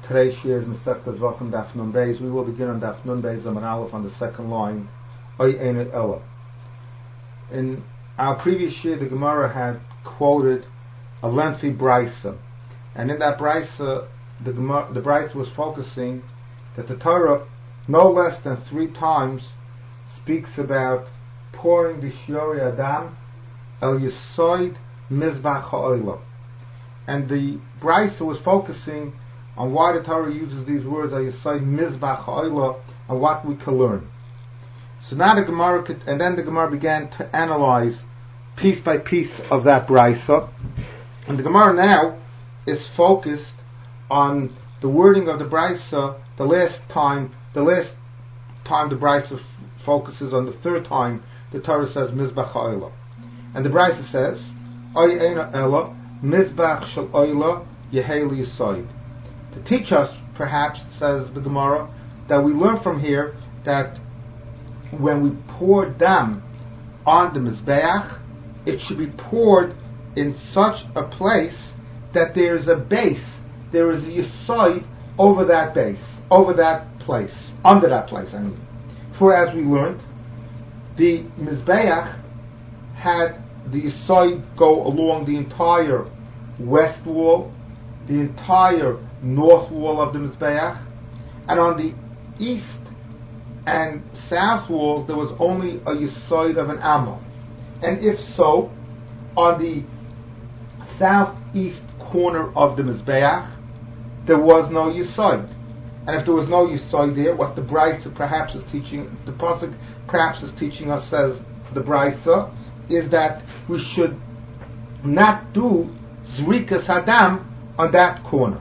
Today's share is Masechta Zvachim Daf Nun Beis. We will begin on Daf Nun Beis Amud Aleph on the second line. Oy Ein Ella. In our previous share, the Gemara had quoted a lengthy brisa, and in that brisa, the brisa was focusing that the Torah, no less than 3 times, speaks about pouring the Shiori Adam El Yisoid Mizbach Ha'olam, and the brisa was focusing on why the Torah uses these words, Ayasai Mizbach Ha'olah, and what we can learn. So now the Gemara, and then the Gemara began to analyze piece by piece of that brisa, and the Gemara now is focused on the wording of the brisa. The last time the brisa focuses on the 3rd time the Torah says Mizbach Ha'olah, and the brisa says Oy Eina Ella Mizbach Shel Oila Yehei Yisoid. To teach us, perhaps, says the Gemara, that we learn from here that when we pour dam on the Mizbeach, it should be poured in such a place that there is a base, there is a Yisoid over that base, over that place, under that place, I mean. For as we learned, the Mizbeach had the Yisoid go along the entire west wall, the entire north wall of the Mizbeach, and on the east and south walls there was only a Yisoid of an Amma. And if so, on the southeast corner of the Mizbeach there was no Yisoid. And if there was no Yisoid there, what the Brisa perhaps is teaching, the Pasuk perhaps is teaching us, says the Brisa, is that we should not do Zrikas Hadam on that corner.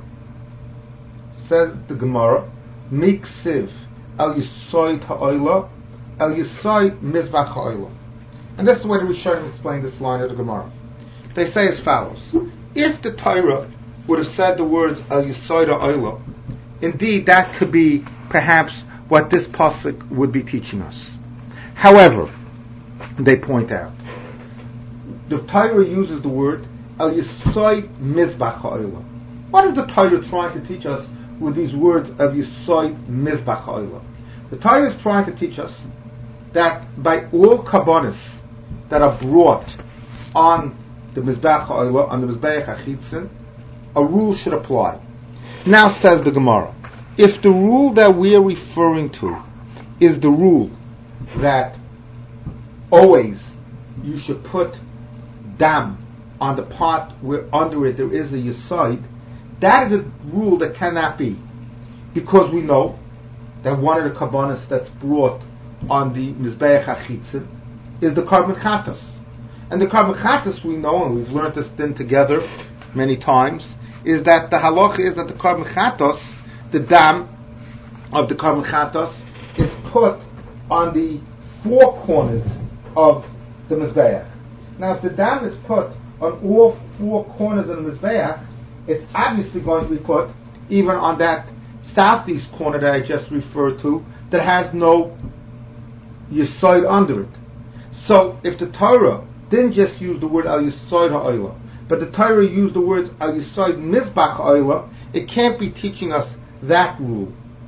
Says the Gemara, Miksiv El Yisoid Ha'olah, El Yisoid Mizbach Ha'olah. And that's the way the Rishonim explain this line of the Gemara. They say as follows: if the Torah would have said the words El Yisoid Ha'olah, indeed that could be perhaps what this pasuk would be teaching us. However, they point out, the Torah uses the word El Yisoid Mizbach Ha'olah. What is the Torah trying to teach us with these words of Yisoid Mizbach Ha'olah? The Torah is trying to teach us that by all kabbanis that are brought on the Mizbach Ha'olah, on the Mizbeach HaChitzin, a rule should apply. Now says the Gemara, if the rule that we are referring to is the rule that always you should put dam on the pot where under it there is a Yisoid, that is a rule that cannot be, because we know that one of the kabbanis that's brought on the Mizbeach HaChitzin is the Karban Chatas. And the Karban Chatas, we know, and we've learned this then together many times, is that the halacha is that the Karban Chatas, the dam of the Karban Chatas, is put on the 4 corners of the Mizbeach. Now if the dam is put on all 4 corners of the Mizbeach, it's obviously going to be put even on that southeast corner that I just referred to, that has no Yisoid under it. So if the Torah didn't just use the word Al Yisoid Ha'olah, but the Torah used the words Al Yisoid Mizbach Ha'olah, it can't be teaching us that rule.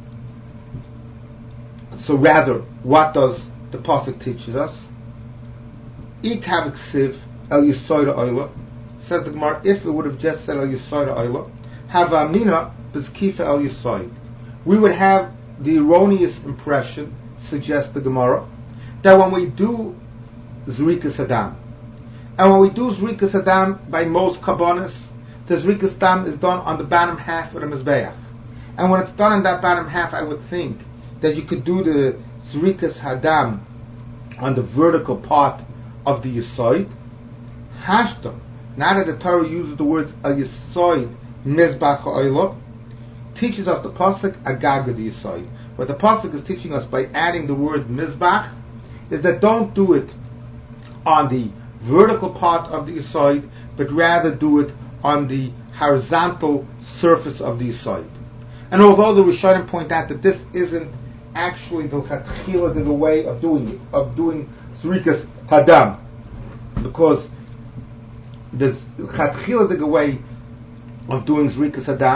So rather, what does the pasuk teaches us? Ikav Ksiv El Yisoid Ha'olah. Says the Gemara, if it would have just said El Yisoid Ha'olah, Havamina B'Zkifa El Yisoid, we would have the erroneous impression, suggests the Gemara, that when we do Zrikas Adam, and when we do Zrikas Adam by most kabbanis, the Zrikas Adam is done on the bottom half of the Mizbeach. And when it's done on that bottom half, I would think that you could do the Zrikas Hadam on the vertical part of the Yisoid. Hashtam, now that the Torah uses the words Al Yisoid Mizbach Ha'olah, teaches us the pasuk Agag of the Yisoid. What the pasuk is teaching us by adding the word Mizbach is that don't do it on the vertical part of the Yisoid, but rather do it on the horizontal surface of the Yisoid. And although the Rishonim point out that this isn't actually the Chatchila, the way of doing it, of doing Zrikas Hadam, because the Chatchila, the way of doing Zrikas Hadam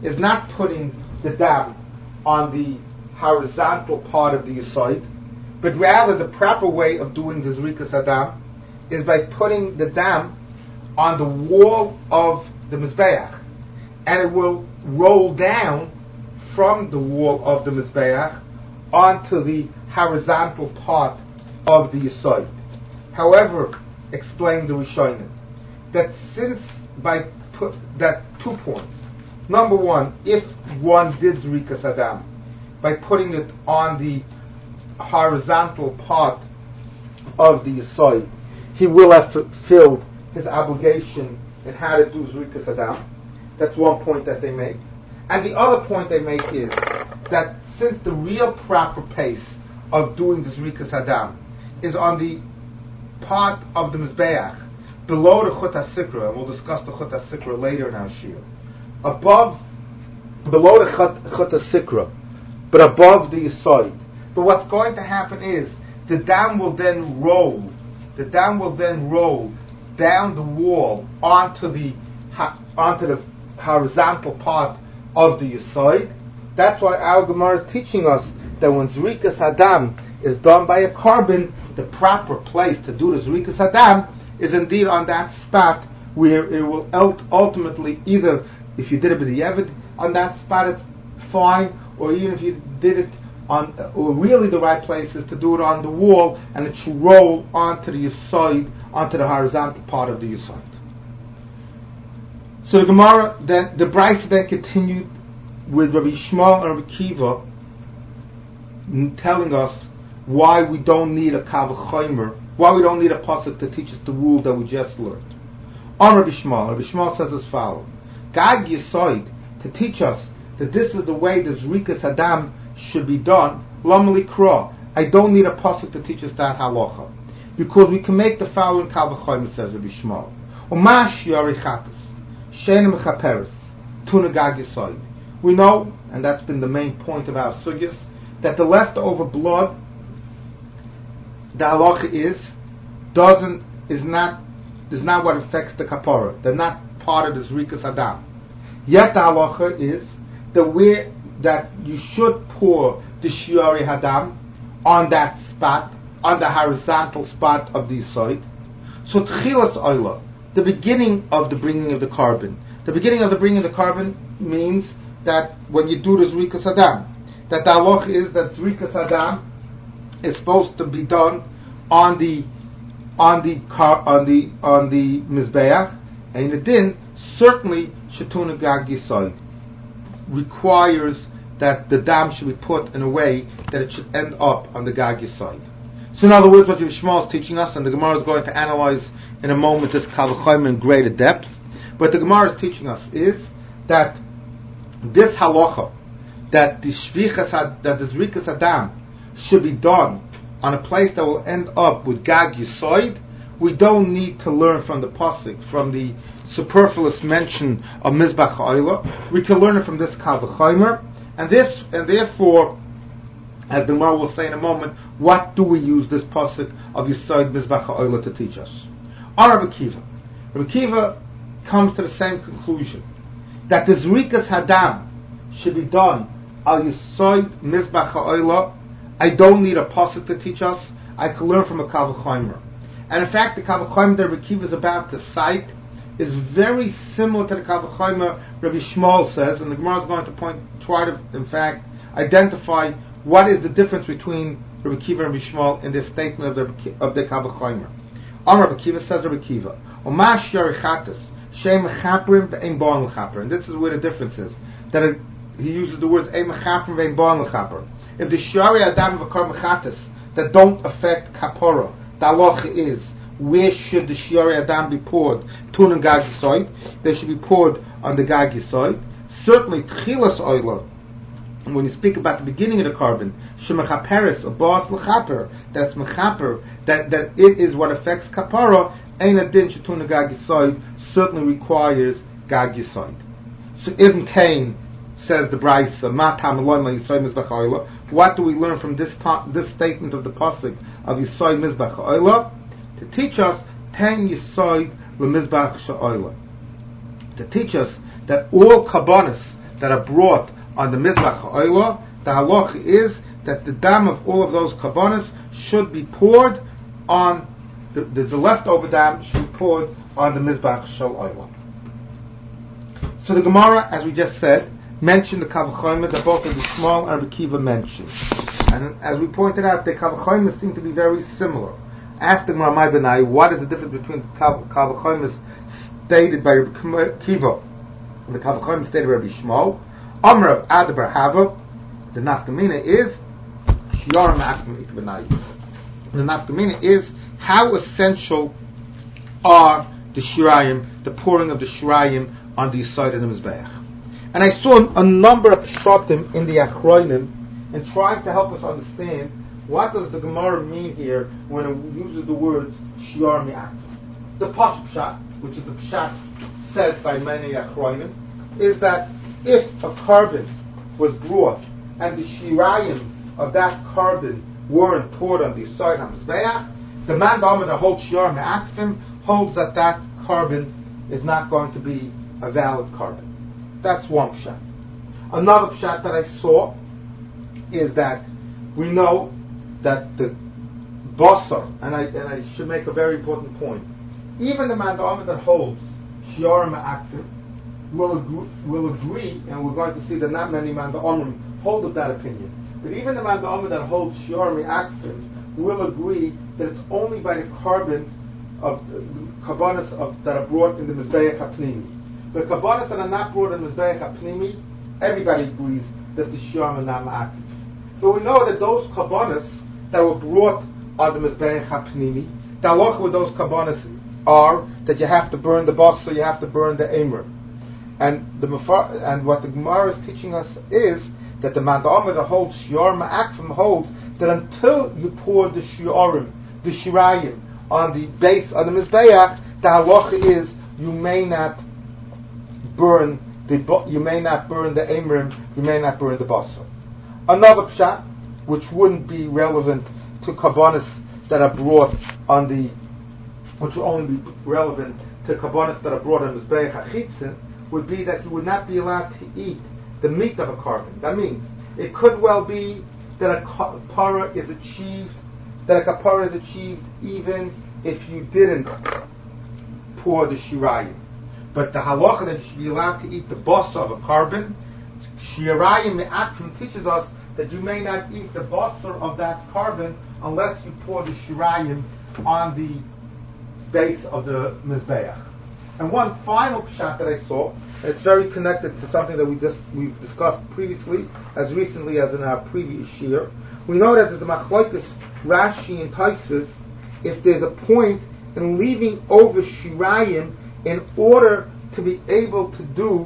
is not putting the dam on the horizontal part of the Yesod, but rather the proper way of doing the Zrikas Hadam is by putting the dam on the wall of the Mizbeach, and it will roll down from the wall of the Mizbeach onto the horizontal part of the Yesod. However, explained the Rishonim, that since that 2 points. Number one, if one did Zrikas Hadam by putting it on the horizontal part of the Yesod, he will have fulfilled his obligation in how to do Zrikas Hadam. That's one point that they make. And the other point they make is that since the real proper pace of doing the Zrikas Hadam is on the part of the Mizbeach below the Chut HaSikra, and we'll discuss the Chut HaSikra later in our Shir, below the Chut HaSikra, but above the Yesod. But what's going to happen is the dam will then roll down the wall onto the horizontal part of the Yesod. That's why our Gemara is teaching us that when Zrikas Hadam is done by a carbon, the proper place to do the Zrikas Hadam is indeed on that spot where it will ultimately, either if you did it with the Yevid on that spot, it's fine, or even if you did it on, or really the right place is to do it on the wall, and it should roll onto the Yesod, onto the horizontal part of the Yesod. So the Gemara, then the Brisa then continued with Rabbi Shmuel and Rabbi Kiva telling us why we don't need a Kal V'chomer, why we don't need a pasuk to teach us the rule that we just learned. On Rabbi Shmuel says as follows: Gag Yesod, to teach us that this is the way the Zrikas Hadam should be done. Lamali Kra, I don't need a pasuk to teach us that halacha, because we can make the following Kal V'chomer, says Rabbi Shmuel. Umash Yarichatas Shein Mechaperes Tuna Gag Yesod. We know, and that's been the main point of our sugyas, that the leftover blood, the halacha is not what affects the kapara. They're not part of the Zrikas Hadam. Yet the halacha is that you should pour the Shiori Hadam on that spot, on the horizontal spot of the Yesod. So Tchilas Oila, the beginning of the bringing of the carbon. The beginning of the bringing of the carbon means that when you do the Zrikas Hadam, that the halacha is that Zrikas Hadam is supposed to be done on the Mizbeach, and the din certainly Shetuna Gag Yesod requires that the dam should be put in a way that it should end up on the Gag Yesod. So in other words, what Yishmael is teaching us, and the Gemara is going to analyze in a moment this Kal V'chomer in greater depth, but the Gemara is teaching us is that this halacha, that the Zrikas Hadam should be done on a place that will end up with Gag Yesod, we don't need to learn from the pasuk, from the superfluous mention of Mizbach Ha'olah. We can learn it from this Kal V'chomer, and therefore, as the Gemara will say in a moment, what do we use this pasuk of Yesod Mizbach Ha'olah to teach us? Rabbi Kiva comes to the same conclusion, that the Zrikas Hadam should be done al Yesod Mizbach Ha'olah. I don't need a pasuk to teach us. I can learn from a Kal V'chomer. And in fact, the Kal V'chomer that Rabbi Kiva is about to cite is very similar to the Kal V'chomer Rabbi Shmuel says, and the Gemara is going to try to, in fact, identify what is the difference between Rabbi Kiva and Rabbi Shmuel in this statement of the Kal V'chomer. Rabbi Kiva says, Rabbi Kiva, Omash Yarichatas Shem Mechaprim Ve'ein Bo'an L'Chaper, and this is where the difference is. That he uses the words Ein Mechaprim Ve'ein Bo'an L'Chaper. If the Shiori Adam V'kar Mechatas that don't affect Kapora, the halacha is, where should the Shiori Adam be poured? Tun and Gag Yesod. They should be poured on the Gag Yesod. Certainly, Tchilas Oila, when you speak about the beginning of the carbon, Shemechaperes, or Ba'as L'Chaper, that's Mechaper, that it is what affects Kapara, Ein Adin Shetun and Gag Yesod certainly requires Gag Yesod. So Ibn Cain says the Brisa, what do we learn from this statement of the pasuk of Yesod Mizbach Ha'olah? To teach us Ten Yesod L'Mizbach Sha'olah. To teach us that all kabbanis that are brought on the Mizbach Ha'olah, the halacha is that the dam of all of those kabbanas should be poured on the leftover dam should be poured on the Mizbach Shel Olah. So the Gemara, as we just said, mentioned the Kavachoyma that both of the small and Rabbi Kiva mentioned. And as we pointed out, the Kavachoymas seem to be very similar. Asked the Gemara, Benai, what is the difference between the Kavachoymas stated by Rabbi Kiva and the Kavachoymas stated by Rabbi Shmuel? Amr of Adabar Hava, the nafkamina is Shiar Ma'akim Ikbenai. The nafkamina is how essential are the shirayim, the pouring of the shirayim on the side of the Mizbeach. And I saw a number of pshatim in the Achronim and trying to help us understand what does the Gemara mean here when it uses the words shiar mi'at. The Pash Pshat, which is the Pshat said by many Achronim, is that if a carbon was brought and the shirayim of that carbon weren't poured on the side of the Mizbeach, the man that holds shiar mi'atim holds that that carbon is not going to be a valid carbon. That's one pshat. Another pshat that I saw is that we know that the basar, and I should make a very important point, even the man that holds shiar ma'atim will agree, and we're going to see that not many man hold of that opinion, but even the man that holds shiar ma'atim will agree that it's only by the carbon of kabbanas that are brought in the Mizbeach HaPnimi. The kabbanas that are not brought in the Mizbeach HaPnimi, everybody agrees that the shiar are not ma'akiv. But we know that those kabbanas that were brought on the Mizbeach HaPnimi, the halacha with those kabbanas are that you have to burn the basar, so you have to burn the emer. And what the Gemara is teaching us is that the man that holds shiar ma'akvim holds that until you pour the shiarim, the shirayim, on the base of the Mizbeach, the halacha is you may not burn the emrim, you may not burn the basar. Another pshat, which wouldn't be relevant to kabbanas that are brought on the, which will only be relevant to kabbanas that are brought on the Mizbeach HaChitzin, would be that you would not be allowed to eat the meat of a carbon. That means it could well be that a kapara is achieved even if you didn't pour the shirayim. But the halacha that you should be allowed to eat the basar of a carbon, shirayim me'akim teaches us that you may not eat the basar of that carbon unless you pour the shirayim on the base of the Mizbeach. And one final pshat that I saw, it's very connected to something that we've discussed previously, as recently as in our previous year. We know that there's a machlokes Rashi and Tosfos if there's a point in leaving over shirayim in order to be able to do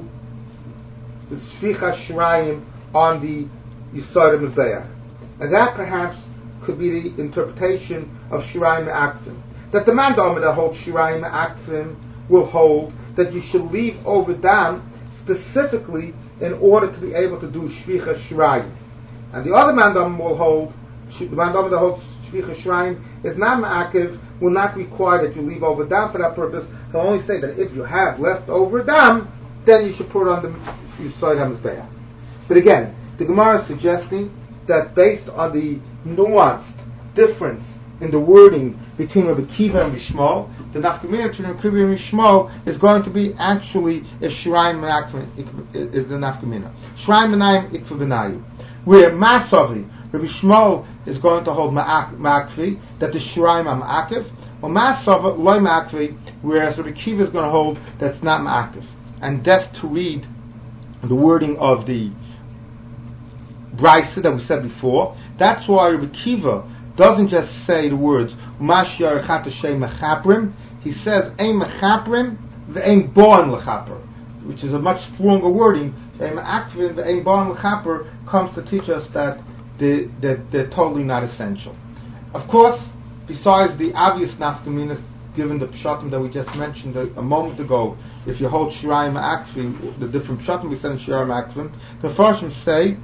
the shvicha shirayim on the Yisod of Mizbeach. And that perhaps could be the interpretation of shirayim me'akfim. That the man that holds shirayim me'akfim will hold that you should leave over dam specifically in order to be able to do shvicha shirayim. And the other man will hold, the man that holds shvicha shirayim is not ma'akiv, will not require that you leave over dam for that purpose. He'll only say that if you have left over dam, then you should put it on the Yisod HaMizbeach. But again, the Gemara is suggesting that based on the nuanced difference in the wording between Rabbi Kiva and Rabbi Shmuel, the nafkamina between Rabbi Kiva and Rabbi Shmuel is going to be actually if shirayim me'akvim is the nafkamina. Shirayim me'nayim ikfa b'nayu. Where Masavi, Rabbi Shmuel is going to hold ma'akvi, that the shirayim are ma'akiv, or Masava loy ma'akvi, whereas Rabbi Kiva is going to hold that's not ma'akiv. And that's to read the wording of the Brisa that we said before. That's why Rabbi Kiva doesn't just say the words Mashiach Chatashei Mechaprim. He says Ein Mechaprim ve'Ein Boan Lechaper, which is a much stronger wording. Ein Ma'akvin ve'Ein Boan Lechaper comes to teach us that they're totally not essential. Of course, besides the obvious nafkaminas, given the pshatim that we just mentioned a moment ago, if you hold shirayim ma'akvim, the different pshatim we said in shirayim ma'akvim, the Farshim say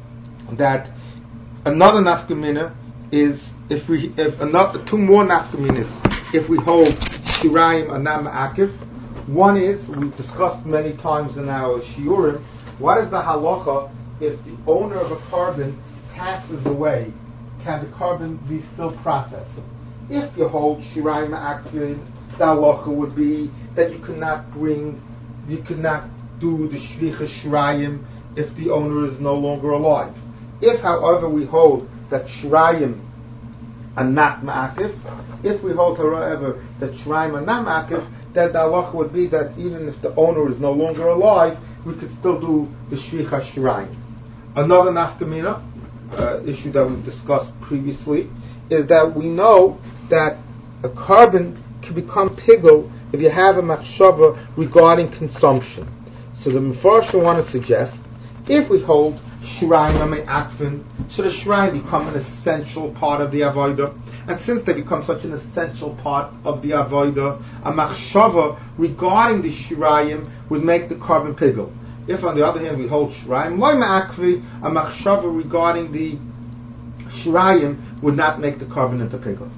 that another nafkamina is if two more nafkaminas if we hold shirayim and not ma'akiv. One is, we've discussed many times in our shiurim, What is the halacha if the owner of a carbon passes away? Can the carbon be still processed? If you hold shirayim akvin, the halacha would be that you could not do the shvicha shirayim if the owner is no longer alive. If, however, we hold that shirayim are not ma'akif, if we hold, however, that shirayim are not ma'akif, then the halacha would be that even if the owner is no longer alive, we could still do the shvicha shirayim. Another nafkamina issue that we've discussed previously is that we know that a carbon can become pigul if you have a machshava regarding consumption. So the Mefarshim want to suggest, if we hold shirayim akfin, so the shirayim become an essential part of the avodah, and since they become such an essential part of the avodah, a machshava regarding the shirayim would make the carbon pigul. If, on the other hand, we hold shirayim loy ma'akvi, a machshava regarding the shirayim would not make the carbon into pigul.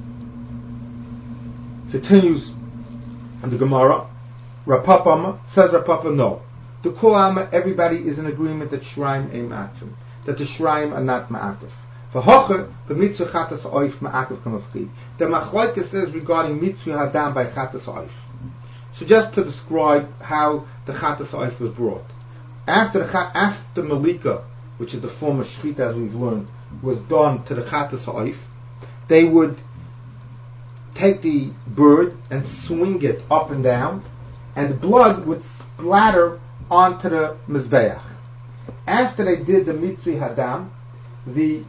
Continues in the Gemara, Rapapa says Rapapa, no. The Kul Alma, everybody is in agreement that shirayim ain't ma'akvim, that the shirayim are not ma'akv. V'hoche, the mitzvah chatas oif ma'akv kamafki. The machlokes says regarding mitzvah hadam by chatas oif. So just to describe how the chatas oif was brought. After malika, which is the form of shchita as we've learned, was done to the chatas oif, they would take the bird and swing it up and down, and the blood would splatter onto the mizbeach. After they did the mitzvah hadam, the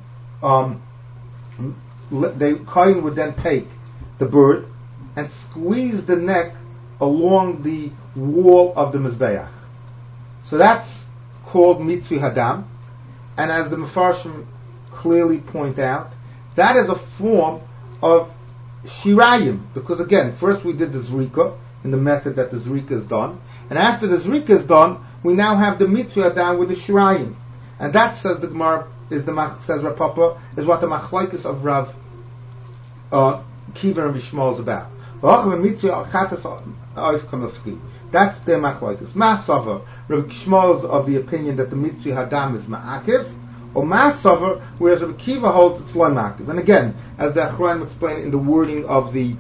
kohen would then take the bird and squeeze the neck along the wall of the mizbeach. So that's called mitzvah hadam, and as the Mefarshim clearly point out, that is a form of shirayim, because again, first we did the zrika in the method that the zrika is done, and after the zrika is done, we now have the mitzvah hadam with the shirayim, and that, says the Gemara, says Rav Papa, is what the machlokes of Rav Kiva and Bishmol is about. That's their machlokes. Masava, Rav Shmuel is of the opinion that the mitzvah hadam is ma'akiv, or Masava, whereas Rav Kiva holds it's lo ma'akiv. And again, as the Achronim explained in the wording of the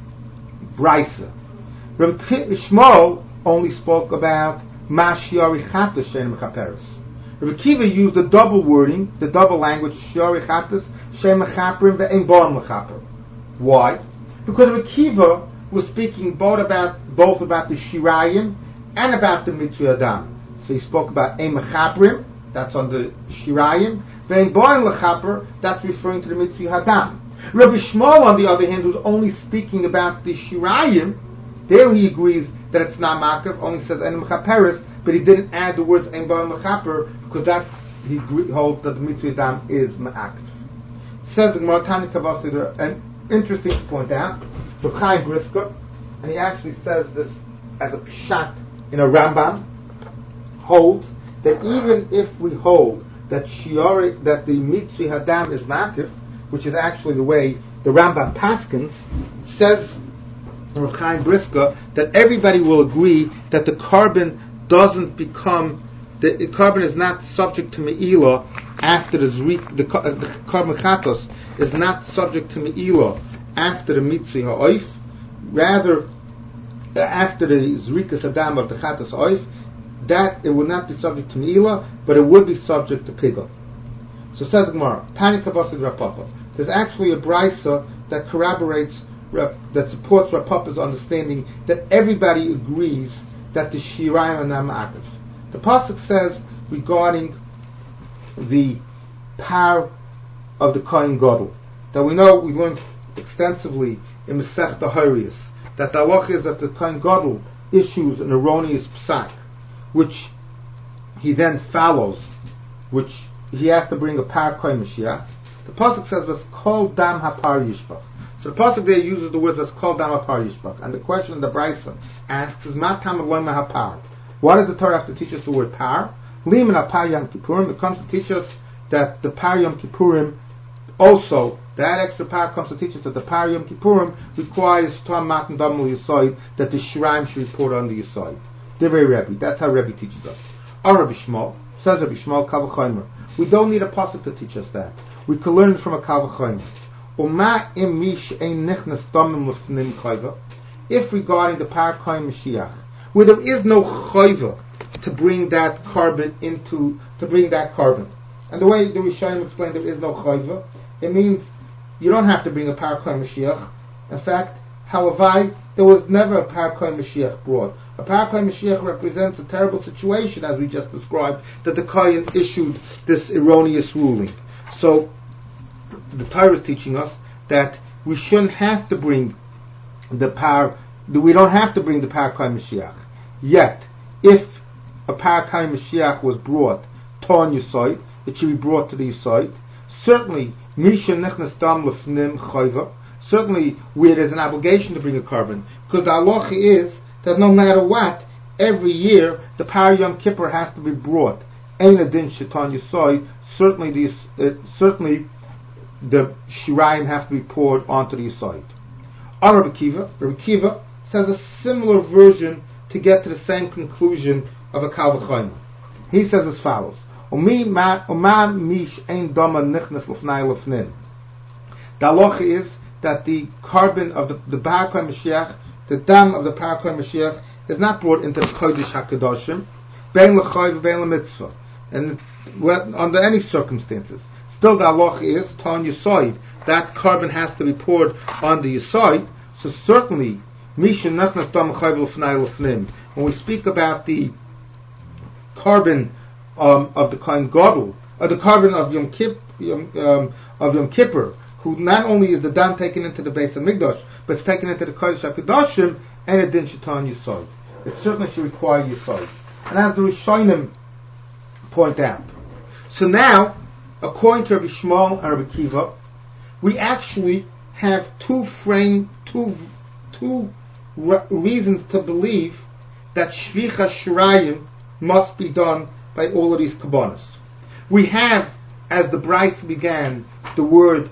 Brisa, Rav Shmuel only spoke about ma'ashiari chatas shein mechaperes. Rav Kiva used the double wording, the double language, shiari chatas shein mechaperim ve'ein bon mechaper. Why? Because Rav Kiva was speaking both about the shirayim and about the mitzvah adam. So he spoke about ein mechaprim, that's on the shirayim, ve'ein bon lechaper, that's referring to the mitzvah adam. Rabbi Shmuel, on the other hand, was only speaking about the shirayim. There he agrees that it's not makav, only says ein mechaperes, but he didn't add the words ein bon lechaper because that he holds that the mitzvah adam is ma'akv. Says the Gemara Tanya Kavasi, and interesting to point out, for Chaim Brisker, and he actually says this as a pshat in a Rambam, holds that even if we hold that that the mitzvah hadam is makif, which is actually the way the Rambam paskins, says Rav Chaim Brisker that everybody will agree that the carbon doesn't become, the carbon is not subject to me'ilah after the carbon chatos is not subject to me'ilah after the mitzvah ha'oif, rather after the zrikas adam of the chatas ha'oif, that it would not be subject to me'ilah, but it would be subject to pigul. So says the Gemara, Tani Kavasid Rav Papa. There's actually a brisa that corroborates, that supports Rav Papa's understanding that everybody agrees that the shirayim are not ma'akiv. The pasuk says regarding the power of the kohen gadol, that we learned extensively in Masechta Horayos, that the halacha is that the kohen gadol issues an erroneous psak, which he then follows, which he has to bring a par kohen Mashiach. The pasuk says, "Was kol dam hapar yishbach." So the pasuk there uses the words "was kol dam hapar yishbach," and the question the Brisa asks is, "Ma tam aloyma hapar?" Why does the Torah have to teach us the word par? Liman hapar Yom Kippurim. It comes to teach us that the par Yom Kippurim also, that extra par comes to teach us that the par Yom Kippurim requires tam matan damul yisoid, that the shirayim should be poured on the yisoid. They're very Rebbe. That's how Rebbe teaches us. Rabbi Shmuel, says Rabbi Shmuel, Kal v'chomer. We don't need a pasuk to teach us that. We can learn it from a Kal v'chomer. Uma im mish ein nichnas damim lefnim chayva. If regarding the Parakayim Mashiach, where there is no chayva to bring that carbon. And the way the Rishonim explained there is no chayva, it means you don't have to bring a Parakayim Mashiach. In fact, halavai, there was never a Parakayim Mashiach brought. A Parakayim Mashiach represents a terrible situation, as we just described, that the Kohen issued this erroneous ruling. So, the Torah is teaching us that we shouldn't have to bring we don't have to bring the Parakayim Mashiach. Yet, if a Parakayim Mashiach was brought to on Yesod, it should be brought to the Yesod. Certainly, Misha Nechnas Dam Lefnim Chayva. Certainly, where there's an obligation to bring a carbon, because the halacha is that no matter what, every year the Par Yom Kippur has to be brought. Ein adin shetan Yesod. Certainly, the shirayim have to be poured onto the Yesod. Rabbi Kiva says a similar version to get to the same conclusion of a Kal v'chomer. He says as follows: The halacha is that the carbon of the Parakayim Mashiach, the dam of the Parakayim Mashiach, is not brought into the Kodesh HaKadoshim, bein l'chayv bein l'mitzvah, and under any circumstances. Still, the halacha is ton Yesod. That carbon has to be poured on the Yesod. So certainly, Misha Nachnas Dam Chayv L'fnai L'fnim. When we speak about the carbon of the Kohen Gadol, the carbon of Yom Kippur, who not only is the dam taken into the Beis Hamikdash, but it's taken into the Kodesh HaKadoshim, and it din Shatan Yesod. It certainly should require Yesod. And as the Rishonim point out. So now, according to Rabbi Shmuel and Rabbi Kiva, we actually have two reasons to believe that Shvicha Shirayim must be done by all of these kabbanas. We have, as the Bryce began, the word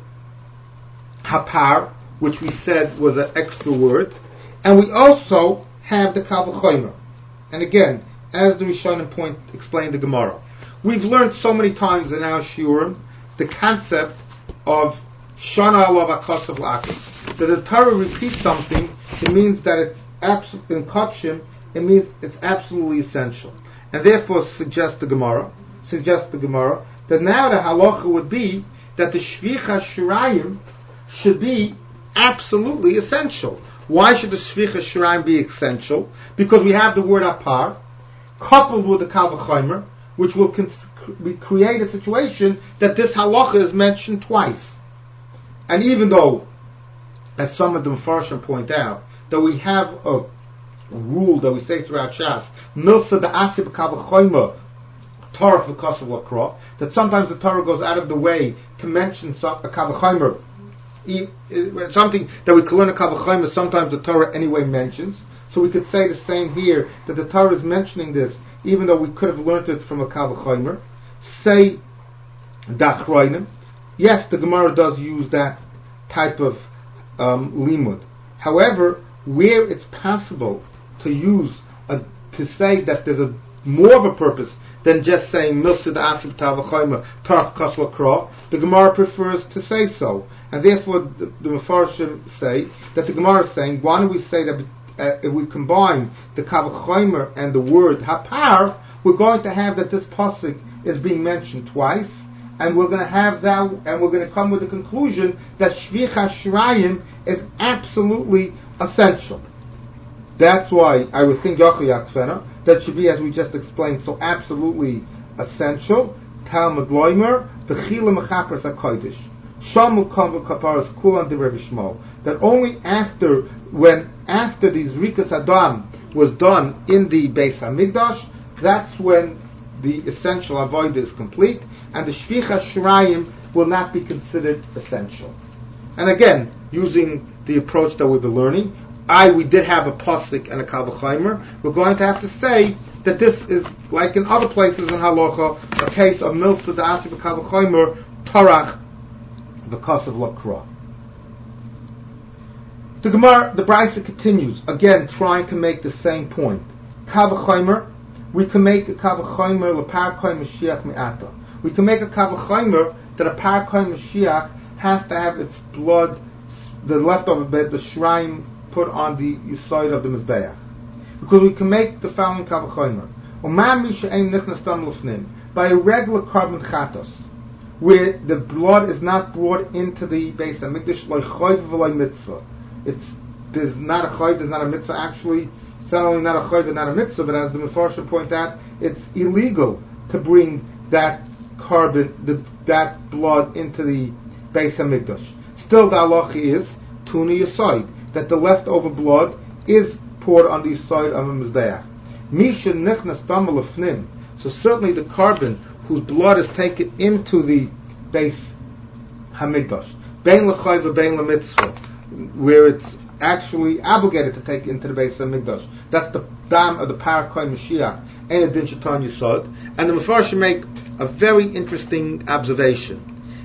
Hapar, which we said was an extra word, and we also have the Kal v'chomer. And again, as the Rishonim explained the Gemara, we've learned so many times in our shiurim the concept of Shana Alav HaKosav L'Akim. That the Torah repeats something, it means that it's in Kotshim, it means it's absolutely essential. And therefore suggests the Gemara that now the halacha would be that the Shvicha Shirayim should be absolutely essential. Why should the Shvicha Shirayim be essential? Because we have the word Apar, coupled with the Kal v'chomer, which will create a situation that this halacha is mentioned twice. And even though, as some of the Mefarshim point out, that we have a rule that we say throughout Shas, Milsa da'asib Kal v'chomer, Torah v'kosav l'kra, that sometimes the Torah goes out of the way to mention a Kal v'chomer, something that we can learn a Kal v'chomer, sometimes the Torah anyway mentions. So we could say the same here, that the Torah is mentioning this, even though we could have learned it from a Kal v'chomer. Say dachroinim. Yes, the Gemara does use that type of limud. However, where it's possible to use to say that there's more of a purpose than just saying milsid asib tavachoyma tark kasla kra, the Gemara prefers to say so, and therefore the Mefarshim say that the Gemara is saying, why don't we say that if we combine the Kal v'chomer and the word hapar, we're going to have that this pasuk is being mentioned twice, and we're going to have that, and we're going to come with the conclusion that Shvicha Shirayim is absolutely essential. That's why I would think that should be, as we just explained, so absolutely essential. Talmud Loimer v'chila mechapers hakodesh shamu kam v'kaparas kulan de Rabbi Shmuel. That only after the Zrikas Adam was done in the Beis Hamikdash, that's when the essential avodah is complete, and the Shvicha Shirayim will not be considered essential. And again, using the approach that we've been learning, we did have a pasuk and a Kal v'chomer. We're going to have to say that this is, like in other places in halacha, a case of milsa da'asi v'Kal v'chomer tarach v'kosav l'kra. The Gemara, the Brisa continues, again trying to make the same point. Kal v'chomer, we can make a kavachaymer leparkay Mashiach me'ata. We can make a kavachaymer that a parkay Mashiach has to have its blood, the leftover bed, the shrine, put on the side of the mizbeach. Because we can make the following kavachaymer. By a regular carbon chatos, where the blood is not brought into the Beis HaMikdash, like chayv v'lay mitzvah. There's not a chayv, there's not a mitzvah. Actually, it's not only not a chayv and not a mitzvah, but as the Mefarshim point out, it's illegal to bring that carbon, that blood into the Beis HaMikdash. Still, the halacha is tuni yasayid, that the leftover blood is poured on the side of a mizbeach. Misha nichnas damel lefnim. So certainly the carbon whose blood is taken into the Beis HaMikdash, bein l'chayv bein l'mitzvah, where it's actually obligated to take into the Beis HaMikdash. That's the dam of the Parakoi Mashiach and a din shatan yisod. And the Mefarshim make a very interesting observation.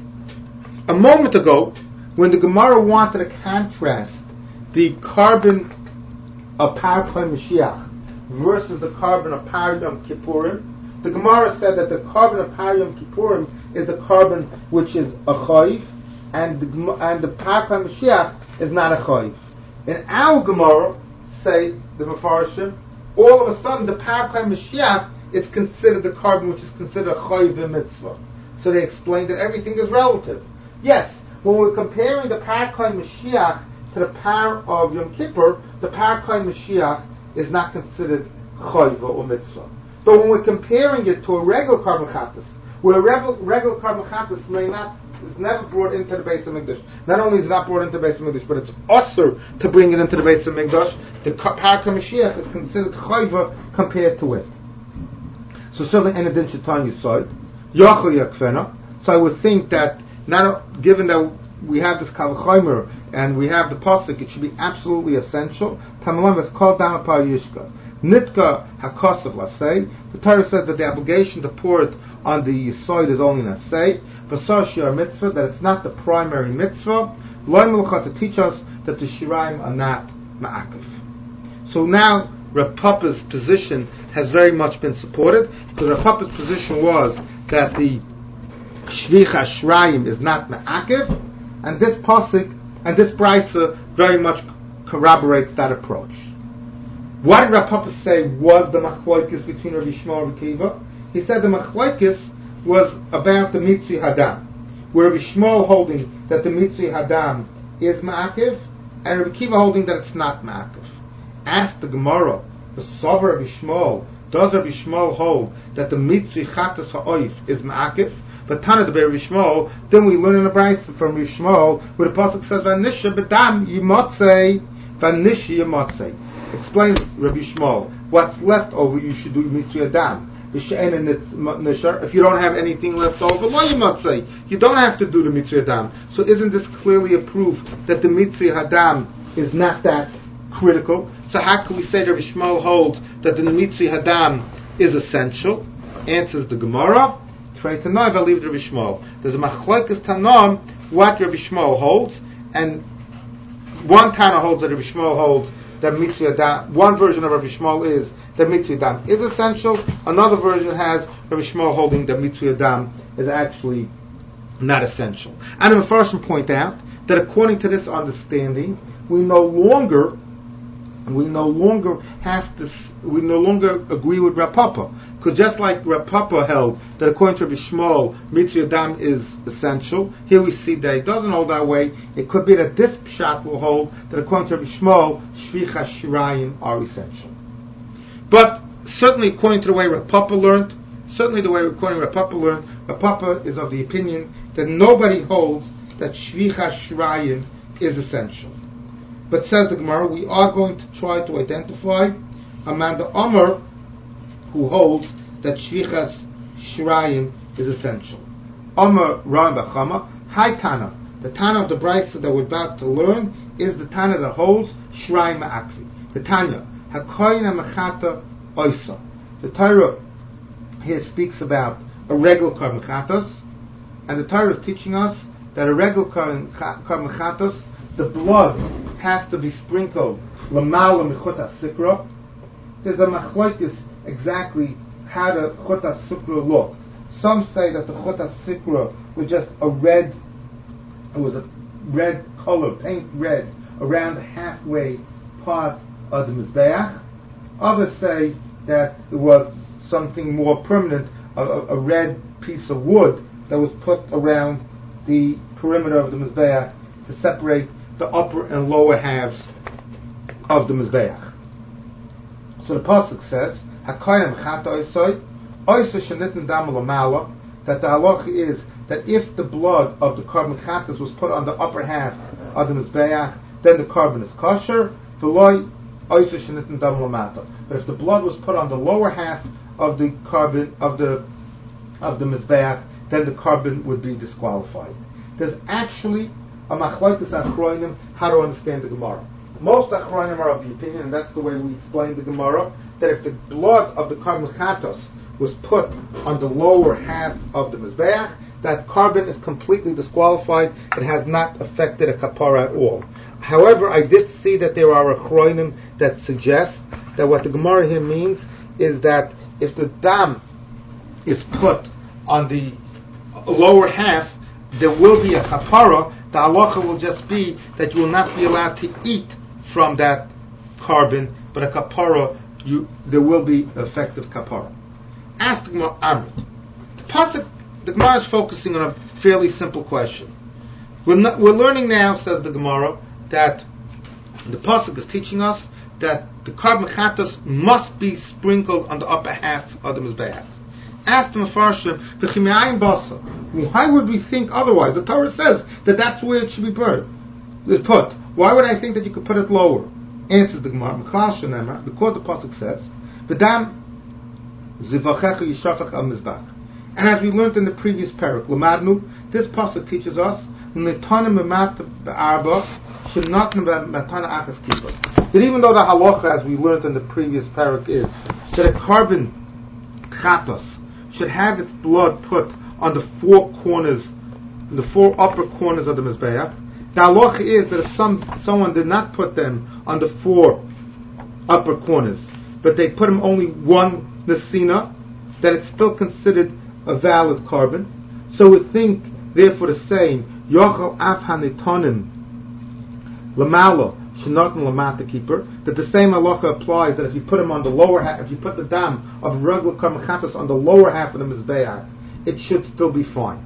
A moment ago, when the Gemara wanted to contrast the carbon of Parakoi Mashiach versus the carbon of Par Yom Kippurim, the Gemara said that the carbon of Par Yom Kippurim is the carbon which is a chayv, and the Parakoi Mashiach is not a chayv. In our Gemara, say the Mefarshim, all of a sudden the Parakoi Mashiach is considered the carbon which is considered a chayv in mitzvah. So they explained that everything is relative. Yes, when we're comparing the Parakoi Mashiach to the Par of Yom Kippur, the Parakoi Mashiach is not considered chayv or mitzvah. But when we're comparing it to a regular carbon chatas, where a regular carbon chatas is never brought into the Beis HaMikdash. Not only is it not brought into the Beis HaMikdash, but it's usher to bring it into the Beis HaMikdash. The Parakoi Mashiach is considered chayva compared to it. So certainly, in adin shatan yisod, yachol yakfena. So I would think that given that we have this kavachaymer and we have the pasuk, it should be absolutely essential. Tamalam is called down upon yishka. Nitka hakosav, let's say. The Torah says that the obligation to pour it on the yisoid is only let's say. Basar shiur mitzvah, that it's not the primary mitzvah. Loy melcha, to teach us that the shiraim are not ma'akev. So now Rav Papa's position has very much been supported, because Rav Papa's position was that the shvicha shiraim is not ma'akev, and this pasuk and this brisa very much corroborates that approach. What did Rav Papa say was the machlokes between Rabbi Yishmael and Rabbi Akiva? He said the machlokes was about the mitzvah hadam, where Rabbi Yishmael holding that the mitzvah hadam is ma'akev, and Rabbi Akiva holding that it's not ma'akev. Ask the Gemara, the Sover Rabbi Yishmael, does Rabbi Yishmael hold that the mitzvah chatas ha'oif is ma'akev? But Tana the Rabbi Yishmael, then we learn in the brayso from Rabbi Yishmael, where the pasuk says vanisha bedam yimotzei, vanisha yimotzei. Explain, Rabbi Yishmael, what's left over you should do mitzvah dam. If you don't have anything left over, you don't have to do the mitzvah dam. So isn't this clearly a proof that the mitzvah hadam is not that critical? So how can we say that Rabbi Yishmael holds that the mitzvah hadam is essential? Answers the Gemara. Try to know if I leave Rabbi Yishmael. There's a machlokes tanam what Rabbi Yishmael holds, and one Tana holds that Rabbi Yishmael holds that mitzvah dam. One version of Rabbi Yishmael is that mitzvah dam is essential. Another version has Rabbi Yishmael holding that mitzvah dam is actually not essential. And the Mefarshim point out that according to this understanding, we no longer agree with Rav Papa. Because just like Rav Papa held that according to Rabbi Yishmael, mitzvah dam is essential, here we see that it doesn't hold that way. It could be that this pshat will hold that according to Rabbi Yishmael, shvicha shirayim are essential. But certainly according to the way Rav Papa learned, Rav Papa is of the opinion that nobody holds that shvicha shirayim is essential. But says the Gemara, we are going to try to identify Amanda Omer, who holds that shvichas shirayim is essential. Omer Ram Bachama, Hai Tana. The Tana of the brayso that we're about to learn is the Tana that holds shirayim ma'akvi. The Tanya, Hakoyna Mechata Oisa. The Torah here speaks about a regular carbon chatos, and the Torah is teaching us that a regular carbon chatos, the blood has to be sprinkled l'mala mechut hasikra. There's a machlokes exactly how the chut ha-sukra looked. Some say that the chut ha-sukra was just a red color, paint red, around the halfway part of the Mizbeach. Others say that it was something more permanent, a red piece of wood that was put around the perimeter of the Mizbeach to separate the upper and lower halves of the Mizbeach. So the pasuk says, "Hakoyim chata oisoi, oisoi shenitn dam lamala," that the halacha is that if the blood of the carbon chatas was put on the upper half of the Mizbeach, then the carbon is kosher. V'loi oisoi shenitn dam lamata. But if the blood was put on the lower half of the carbon of the Mizbeach, then the carbon would be disqualified. There's actually a machlokes achronim how to understand the Gemara. Most achronim are of the opinion, and that's the way we explain the Gemara, that if the blood of the carbon chatos was put on the lower half of the Mizbeach, that carbon is completely disqualified. It has not affected a kapara at all. However, I did see that there are achronim that suggest that what the Gemara here means is that if the dam is put on the lower half, there will be a kapara. The halacha will just be that you will not be allowed to eat from that carbon, but a kapara, there will be effective kapara. Ask the Gemara Amrit. The Gemara is focusing on a fairly simple question. We're learning now, says the Gemara, that the pasuk is teaching us that the carbon chatas must be sprinkled on the upper half of the Mizbeach. Ask the Mefarshim, why would we think otherwise? The Torah says that that's where it should be put. Why would I think that you could put it lower? Answers the Gemara, because the pasuk says, "V'dam zivachecha yishafach al mizbach." And as we learned in the previous parak, Lamadnu, this pasuk teaches us that even though the halacha, as we learned in the previous parak, is that a carbon chatos should have its blood put on the four upper corners of the Mizbeach, the halacha is that if someone did not put them on the four upper corners, but they put them only one nesina, that it's still considered a valid carbon. So we think, therefore, the saying Yochel af hanitonim lamala shenotn lamata keeper, that the same halacha applies that if you put them on the lower half, if you put the dam of regular carbon chatos on the lower half of the Mizbeach, it should still be fine.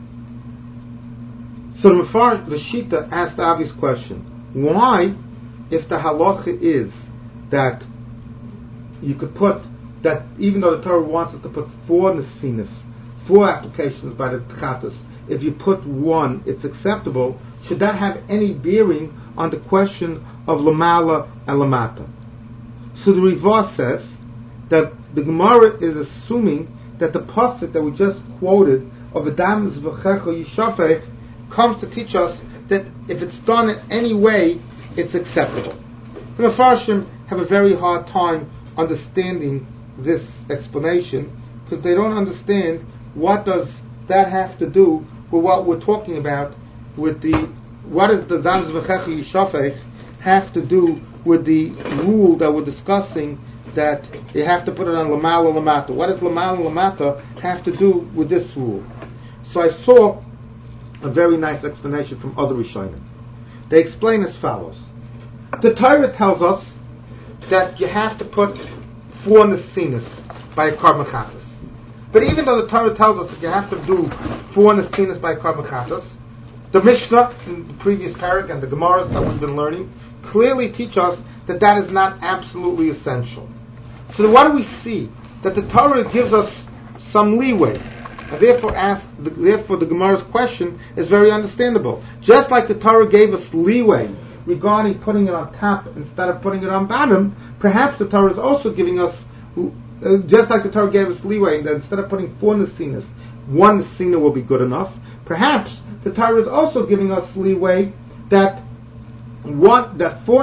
So the Shita asked the obvious question: why, if the halacha is that you could put that, even though the Torah wants us to put four nesinas, four applications by the chatos, if you put one, it's acceptable, should that have any bearing on the question of lamala and lamata? So the Rivah says that the Gemara is assuming that the pasuk that we just quoted of Adam Zvachecha Yishafech comes to teach us that if it's done in any way, it's acceptable. The Mefarshim have a very hard time understanding this explanation because they don't understand what does that have to do with what we're talking about with what does the Zam Zvachecha Yishafech have to do with the rule that we're discussing that you have to put it on Lamala Lamata. What does Lamala Lamata have to do with this rule? So I saw a very nice explanation from other Rishonim. They explain as follows. The Torah tells us that you have to put four nesinas by a carbon chatas. But even though the Torah tells us that you have to do four nesinas by a carbon chatas, the Mishnah in the previous parak and the Gemaras that we've been learning clearly teach us that that is not absolutely essential. So what do we see? That the Torah gives us some leeway. And therefore the Gemara's question is very understandable. Just like the Torah gave us leeway regarding putting it on top instead of putting it on bottom, perhaps the Torah is also giving us, just like the Torah gave us leeway, that instead of putting four nesinas, one nesina will be good enough. Perhaps the Torah is also giving us leeway that one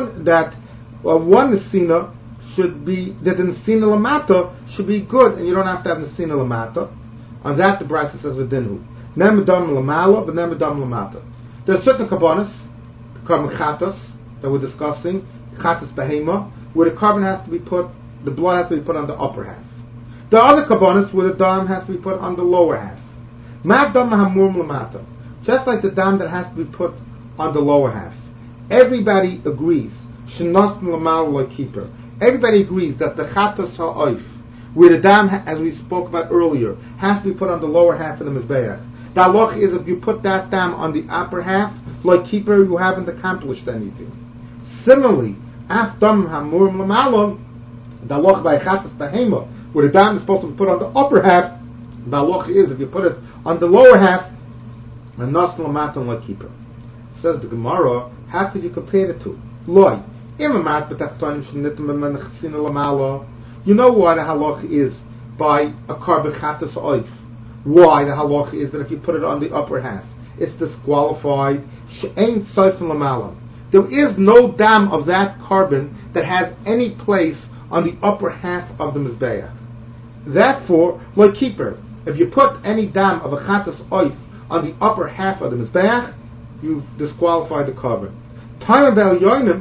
nesina should be, that the nesina lamata should be good, and you don't have to have nesina lamata. On that, the Brisa says v'dinu nemedam lamala, but nemedam lamata. There are certain kabbanas, the carbon chatos that we're discussing, chatos behema, where the carbon has to be put, the blood has to be put on the upper half. The other kabbanis where the dam has to be put on the lower half. Ma dam hamur lamata. Just like the dam that has to be put on the lower half. Everybody agrees. Shenas lamal lo keeper. Everybody agrees that the chatos ha'oif, where the dam, as we spoke about earlier, has to be put on the lower half of the mizbeach. The halach is if you put that dam on the upper half, like keeper, you haven't accomplished anything. Similarly, af dam hamur lamalo, the halach by chatos behema, where the dam is supposed to be put on the upper half, the halach is if you put it on the lower half, and nas lamatan like keeper. Says the Gemara, how could you compare the two? Loy. You know why the halach is by a carbon chatas oif. Why the halach is that if you put it on the upper half, it's disqualified. There is no dam of that carbon that has any place on the upper half of the mizbeach. Therefore, like keeper, if you put any dam of a chatas oif on the upper half of the mizbeach, you've disqualified the carbon. Time about yoinim.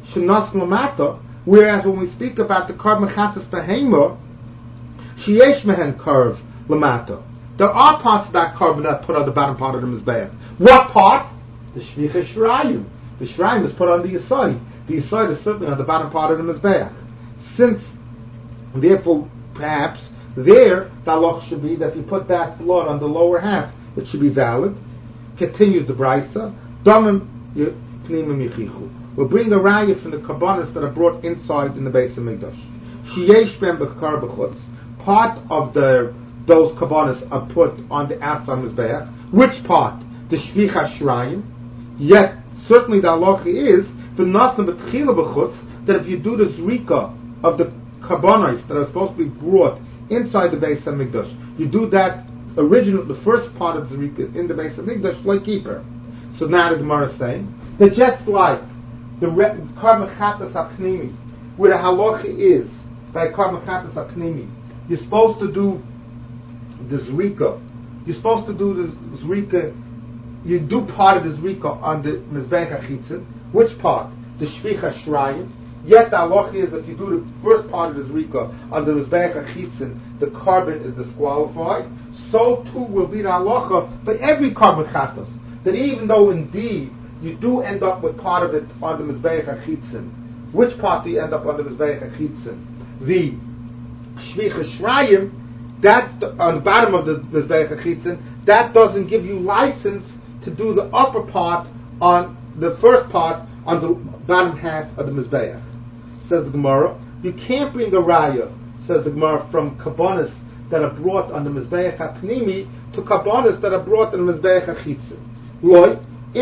Whereas when we speak about the carbon chatas behema, sheyesh mehen karv lamata. There are parts of that carbon that put on the bottom part of the mizbeach. What part? The shvicha shrayim. The shrayim is put on the yesod. The yesod is certainly on the bottom part of the mizbeach. Since, therefore, perhaps there the halach should be that if you put that blood on the lower half, it should be valid. Continues the brisa. Damim pnimim yichichu. We'll bring a raya from the kabbanis that are brought inside in the base of Mikdash. Sheyesh ben b'kar b'chutz. Part of those kabbanis are put on the outside mizbeach. Which part? The shvicha shrayim. Yet certainly the halacha is the nasna b'tchila b'chutz that if you do the zrika of the kabbanis that are supposed to be brought inside the base of Mikdash, you do that original, the first part of the zrika in the base of Mikdash like keeper. So now the Gemara is saying that just like the carbon chatas apnimi, where the halacha is by carbon chatas apnimi, you're supposed to do the zrika. You're supposed to do the zrika. You do part of the zrika on the mizbeach achitzin. Which part? The shvicha shrayim. Yet the halacha is if you do the first part of the zrika on the mizbeach achitzin, the carbon is disqualified. So too will be the halacha by every carbon chatas. That even though indeed you do end up with part of it on the Mizbeach HaChitzin. Which part do you end up on the Mizbeach HaChitzin? The Shvicha Shrayim, that on the bottom of the Mizbeach HaChitzin, that doesn't give you license to do the upper part on the first part on the bottom half of the Mizbeach. Says the Gemara, you can't bring a raya, says the Gemara, from kabbanis that are brought on the Mizbeach HaPnimi to kabbanis that are brought on the Mizbeach HaChitzin. Loy, if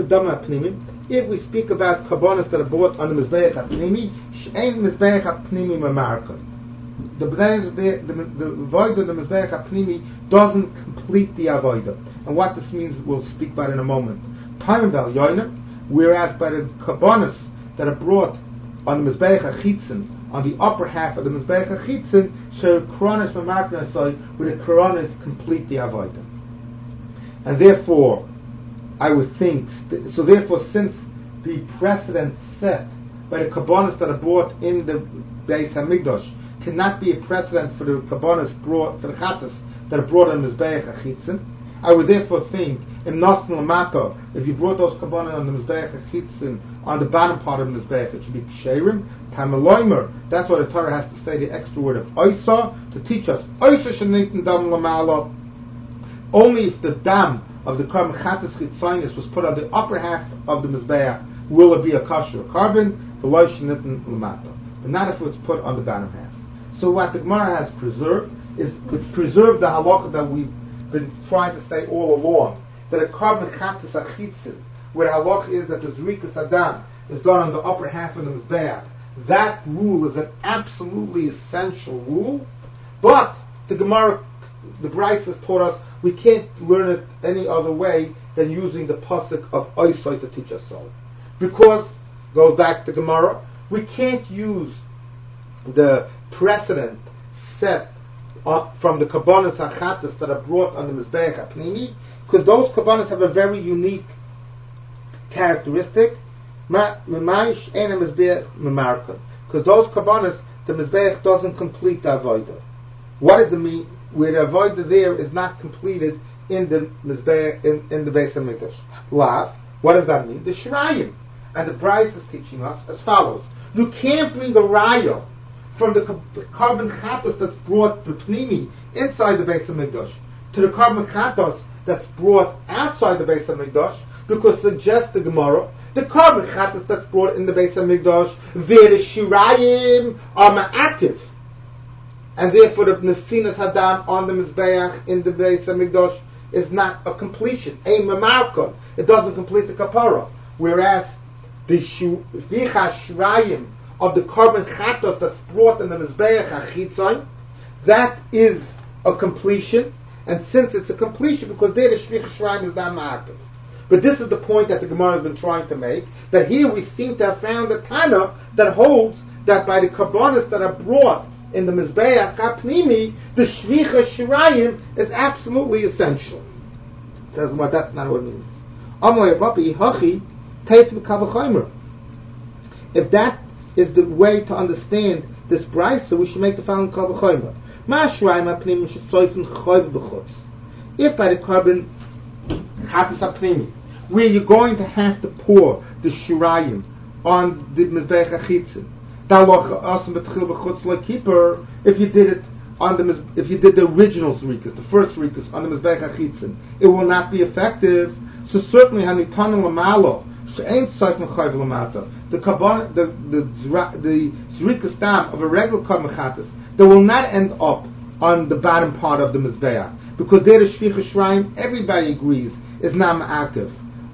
we speak about kabbanis that are brought on the mizbeach hapnimi, she'ein mizbeach hapnimi mamarkan. The avodah of the mizbeach hapnimi doesn't complete the avodah, and what this means we'll speak about in a moment. Time about yoiner, whereas by the kabbanis that are brought on the mizbeach hachitzin, on the upper half of the mizbeach hachitzin, she'er kronis mamarkan, so where the kronis complete the avodah, and therefore I would think, so therefore since the precedent set by the kabbanis that are brought in the Beis HaMikdash cannot be a precedent for the kabbanis brought, for the chatas that are brought on the Mizbeach HaChitzin, I would therefore think, in Nasn Lamata, if you brought those kabbanis on the Mizbeach HaChitzin, on the bottom part of the Mizbeach, it should be Ksherim, Tameloimer, that's why the Torah has to say the extra word of Oisa, to teach us, Oisa Shenitin Dam Lamala, only if the dam of the carbon chatas chitzainus was put on the upper half of the mizbeach, will it be a kosher carbon? But not if it's put on the bottom half. So what the Gemara has preserved is it's preserved the halacha that we've been trying to say all along, that a carbon chatas achitzin, where the halacha is that the zrikas adam is done on the upper half of the mizbeach. That rule is an absolutely essential rule, but the Gemara, the Bryce has taught us we can't learn it any other way than using the pasuk of Oisai to teach us so. Because, goes back to Gemara, we can't use the precedent set from the kabbanis hachatas that are brought on the Mizbeach HaPnimi, because those kabbanis have a very unique characteristic, because those kabbanis, the Mizbeach doesn't complete the avodah. What does it mean? Where the avodah there is not completed in the Mizbeach, in the Beis HaMikdash. Lav. What does that mean? The Shrayim. And the Bryce is teaching us as follows. You can't bring a raya from the carbon chatos that's brought b'pnimi inside the Beis HaMikdash to the carbon chatos that's brought outside the Beis HaMikdash, because suggests the Gemara, the carbon chatos that's brought in the Beis HaMikdash, there the Shirayim are ma'akiv. And therefore the Nesinas Hadam on the Mizbeach in the Beis HaMikdash is not a completion, a mamarkon. It doesn't complete the kapara. Whereas the Vicha Shirayim of the carbon chatos that's brought in the Mizbeach HaChitzon, that is a completion. And since it's a completion, because there the Shvicha Shirayim is not ma'akiv. But this is the point that the Gemara has been trying to make, that here we seem to have found a Tana that holds that by the karbonos that are brought in the Mizbeach HaPnimi, the Shvicha Shirayim is absolutely essential. Says what that's not what it means. If that is the way to understand this brayso, so we should make the following kal v'chomer. If by the carbon chatas hapnimi, where you're going to have to pour the shirayim on the mizbeach hachitzin, if you did it on the, if you did the original zrikas, the first zrikas on the mizbeach hachitzin, it will not be effective. So certainly hanitanim lamalo she'ain tzayf mechayiv lamata, the zrikas dam of a regular carbon chatas, they will not end up on the bottom part of the mizbeach, because there the shvicha shrine, everybody agrees, is not ma'akiv.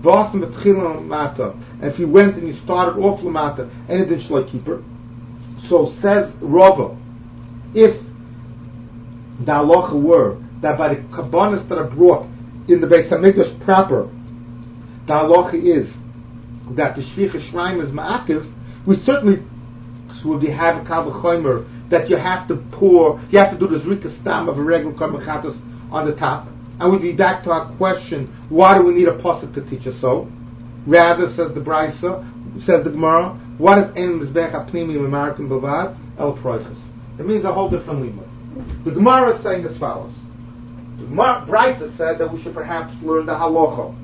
And if you went and you started off lamata, and it didn't shloi keeper. So says Rava, if the halacha were that by the kabbanis that are brought in the Beis HaMikdash proper, the halacha is that the shvicha shrine is ma'akiv, we certainly would have a kal v'chomer that you have to pour, you have to do the zrika stam of a regular carbon chatos on the top. And we'd be back to our question, why do we need a pasuk to teach us so? Rather, says the Brisa, says the Gemara, what is en mizbech hapnimi l'markin bavad el proiches? It means a whole different limud. The Gemara is saying as follows. The Brisa said that we should perhaps learn the halacha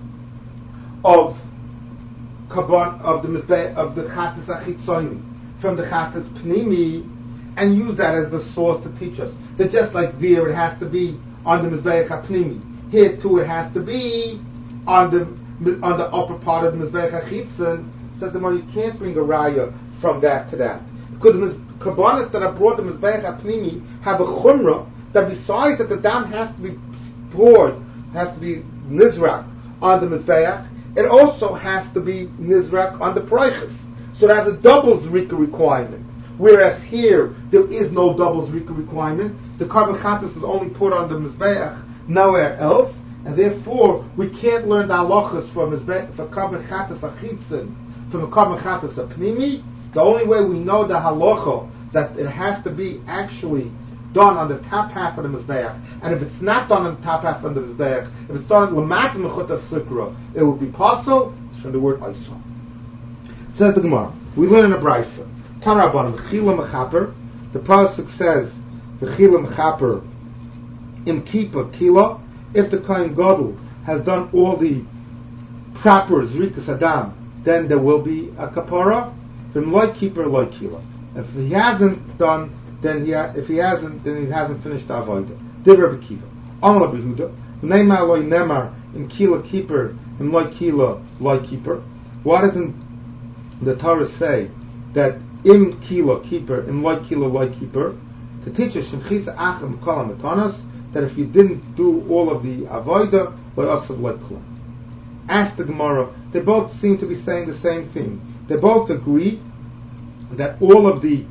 of kabon, of the mizbech, of the chatas achitzoni from the chatas pnimi, and use that as the source to teach us that just like there it has to be on the mizbeach hapnimi, here too it has to be on the upper part of the mizbeach hachitzon. Says the Gemara, you can't bring a raya from that to that, because the kabbanis that are brought the mizbeach hapnimi have a chumrah that besides that the dam has to be poured, has to be nizrak on the mizbeach, it also has to be nizrak on the proiches. So it has a double zrika requirement. Whereas here, there is no double zrika requirement. The carbon chatas is only put on the mizbeach, nowhere else, and therefore we can't learn the halachas from carbon chatas achitzin, from a carbon chatas apnimi. The only way we know the halacha that it has to be actually done on the top half of the mizbeach, and if it's not done on the top half of the mizbeach, if it's done on l'mat mechut sikra, it will be possible. It's from the word oisa. Says the Gemara, we learn in a brayso. Tanrabanim, Chila Mechaper, the pasuk says, Chila Mechaper, Im Kipa Kila, if the Kohen Gadol has done all the proper Zrikas Adam, then there will be a kapara, from Loi Keeper, Loi Kila. If he hasn't done, then he hasn't finished the Avodah. Dibra B'Kiva. Amar B'Huda, Neymar Loi Nemar, Im Kila Keeper, Im Loi Kila, Loi Keeper. Why doesn't the Torah say that Im kilo keeper, im loy keeper, to teach us shemchisa achem kol hametanos, that if you didn't do all of the avodah, loy asav loy kula. Ask the Gemara, they both seem to be saying the same thing. They both agree that all of the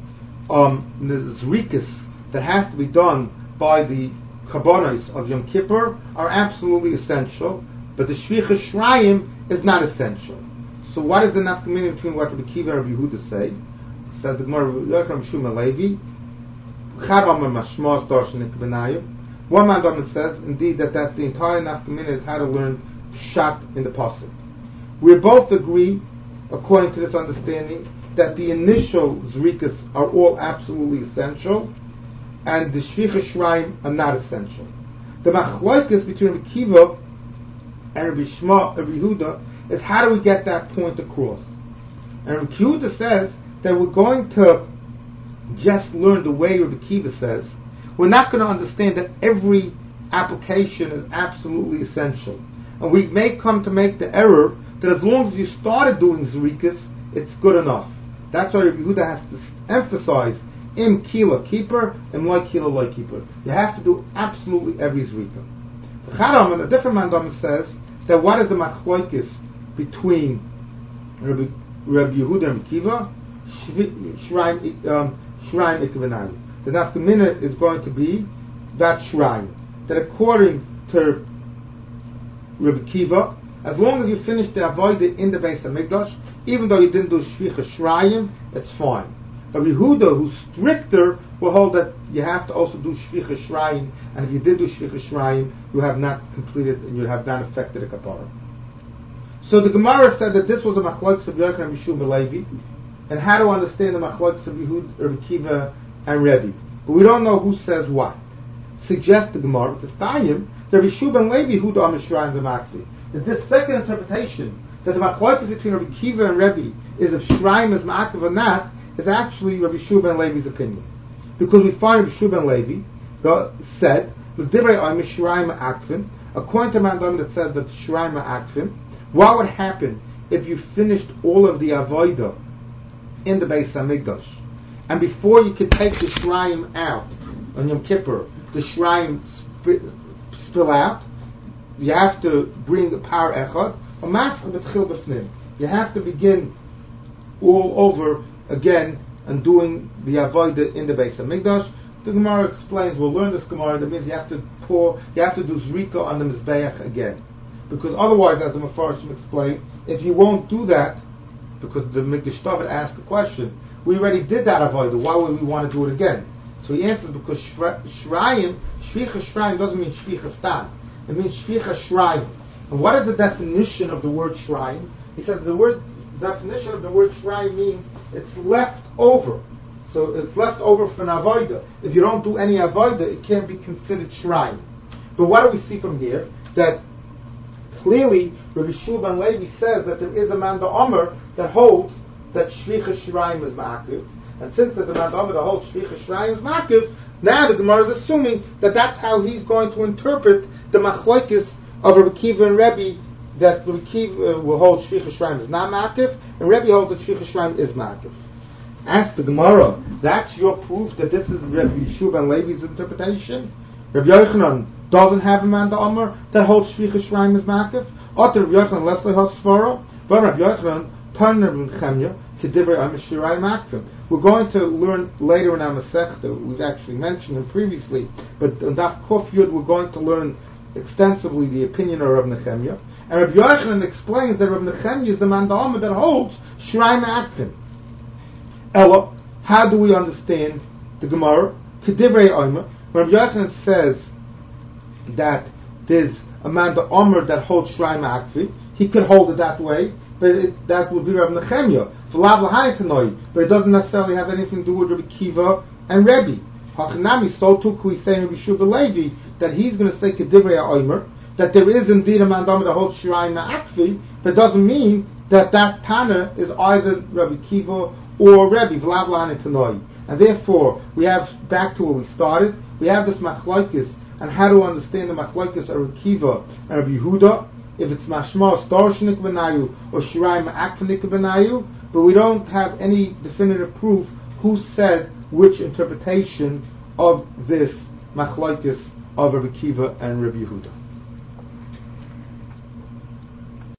zrikas that have to be done by the karbonos of Yom Kippur are absolutely essential, but the shvicha shrayim is not essential. So what is the nafkamina between what Rabbi Kiva and Rabbi Yehuda say? Says the Gemara, Shuma Levi, one man says, indeed, that the entire nafkamina is how to learn shat in the pasuk. We both agree, according to this understanding, that the initial zrikas are all absolutely essential, and the Shvicha Shrayim are not essential. The Machlokes between Rabbi Kiva and Rabbi Yehuda is how do we get that point across? And Rabbi Yehuda says that we're going to just learn the way Rabbi Kiva says. We're not going to understand that every application is absolutely essential. And we may come to make the error that as long as you started doing Zrikas, it's good enough. That's why Rabbi Yehuda has to emphasize im kila keeper, im loy kila loy keeper. You have to do absolutely every Zrika. The Charam, and a different mandam, says that what is the machlokes between Rabbi Yehuda and Kiva? Shrayim ikvenali. The nafkamina is going to be that shrine. That according to Rabbi Kiva, as long as you finish the avodah in the Beis Hamikdash, even though you didn't do shvicha shrayim, it's fine. Rabbi Yehuda, who's stricter, will hold that you have to also do shvicha shrayim, and if you did do shvicha shrayim, you have not completed and you have not affected a kapara. So the Gemara said that this was a machlokes of Yochanan and Yeshua Levi, and how to understand the machlokes of Yehuda, Rabbi Kiva and Rebbe. But we don't know who says what. Suggest the Gemara, the Stayim, that Yeshua ben Levi Yehuda Am Shrayim B'Makfi. That this second interpretation, that the machlokes between Rabbi Kiva and Rebbe is if Shrayim is Ma'akiv or not, is actually Rabbi Yeshua ben Levi's opinion. Because we find Rabbi Yeshua ben Levi said, L'divrei Omer Shrayim Ma'akvim, according to Mandam that said that Shrayim Ma'akvim, what would happen if you finished all of the avodah in the Beis Hamikdash, and before you could take the Shrayim out on Yom Kippur, the Shrayim spill out, you have to bring the power echad, you have to begin all over again and doing the avodah in the Beis Hamikdash. The Gemara explains, we'll learn this Gemara, that means you have to do Zrika on the Mizbeach again. Because otherwise, as the Mefarshim explained, if you won't do that, because the Mikdash David asked the question, we already did that avodah, why would we want to do it again? So he answers, because Shvicha Shrayim doesn't mean Shvicha Stam. It means Shvicha Shrayim. And what is the definition of the word Shrayim? He says the definition of the word Shrayim means it's left over. So it's left over for an avodah. If you don't do any avodah, it can't be considered Shrayim. But what do we see from here? That clearly Rabbi Yehuda ben Levi says that there is a man Omer that holds that Shvicha Shrayim is Ma'akiv. And since there's a man Omer that holds Shvicha Shrayim is Ma'akiv, now the Gemara is assuming that that's how he's going to interpret the machlokes of Rabbi Kiva and Rebbe, that Rabbi Kiva will hold Shvicha Shrayim is not Ma'akiv, and Rebbe holds that Shvicha Shrayim is Ma'akiv. Ask the Gemara, that's your proof that this is Rabbi Yehuda ben Levi's interpretation? Rabbi Yochanan doesn't have a man Omer that holds Shvicha Shrayim is Ma'akiv? Otter Rabbi Yochanan Leslie holds Svara, but Rabbi Yochanan Tanner ben Chemya Kedivrei Omer Shirayim Ma'akvim. We're going to learn later in our Masechta, we've actually mentioned it previously, but on Daf Kuf Yud we're going to learn extensively the opinion of Rabbi Nechemya. And Rabbi Yochanan explains that Rabbi Nechemya is the man Omer that holds Shirayim Ma'akvim. Ella, how do we understand the Gemara? Kedivrei Omer, when Rabbi Yochanan says that there's a man Omer that holds Shirayim Ma'akvim, he could hold it that way, but that would be Rabbi Nechemya. But it doesn't necessarily have anything to do with Rabbi Kiva and Rebbe. Hachanami, so too could we say Rabbi Yehuda Levi that he's going to say Kedivrei Omer, that there is indeed a man that holds Shirayim Ma'akvim, but it doesn't mean that Tana is either Rabbi Kiva or Rebbe. And therefore, we have, back to where we started, we have this machlokes, and how to understand the machlokes of Rabbi Kiva and Rabbi Yehuda, if it's mashma storshnik benayu or shirayim ma'akvnik benayu, but we don't have any definitive proof who said which interpretation of this machlokes of Rabbi Kiva and Rabbi Yehuda.